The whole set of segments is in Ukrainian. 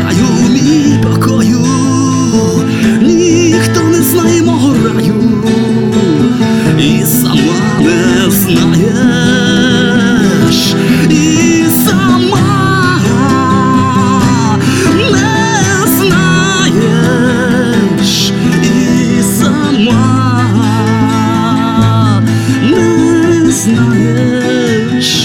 шукаю мій покою, ніхто не знає мого раю, і сама не знаєш, і сама не знаєш, і сама не знаєш.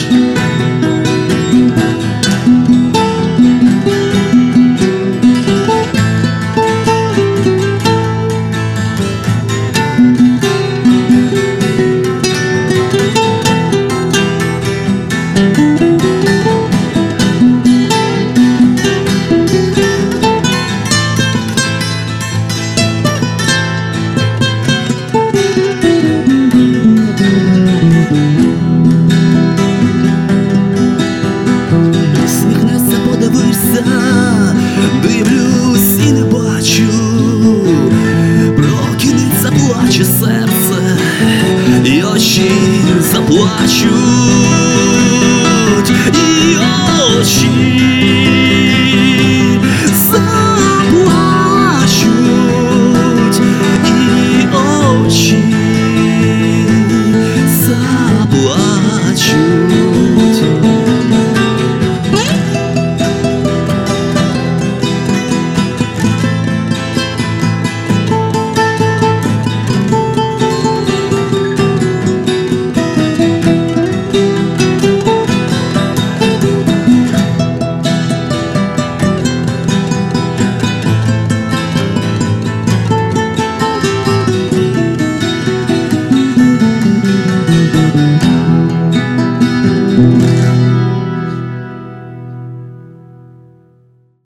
Усміхнешся, подивишся, дивлюсь і не бачу, прокинеться, плаче серце, і очі заплачуть, і очі заплачуть, і очі заплачуть.